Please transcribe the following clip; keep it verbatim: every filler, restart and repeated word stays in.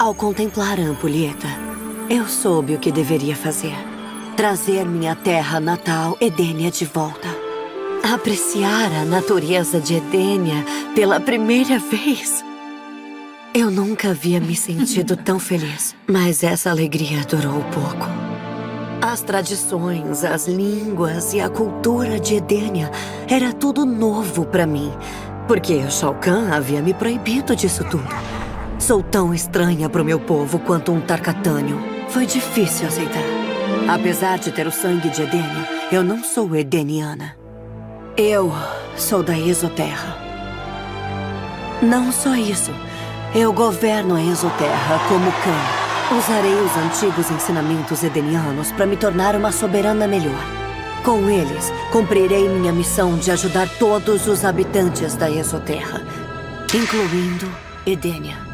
Ao contemplar a ampulheta, eu soube o que deveria fazer. Trazer minha terra natal, Edenia, de volta. Apreciar a natureza de Edenia pela primeira vez. Eu nunca havia me sentido tão feliz, mas essa alegria durou pouco. As tradições, as línguas e a cultura de Edenia era tudo novo para mim, porque o Shao Kahn havia me proibido disso tudo. Sou tão estranha para o meu povo quanto um Tarkatânio. Foi difícil aceitar. Apesar de ter o sangue de Edenia, eu não sou edeniana. Eu sou da Exoterra. Não só isso. Eu governo a Exoterra como Kahn. Usarei os antigos ensinamentos edenianos para me tornar uma soberana melhor. Com eles, cumprirei minha missão de ajudar todos os habitantes da Exoterra, incluindo Edenia.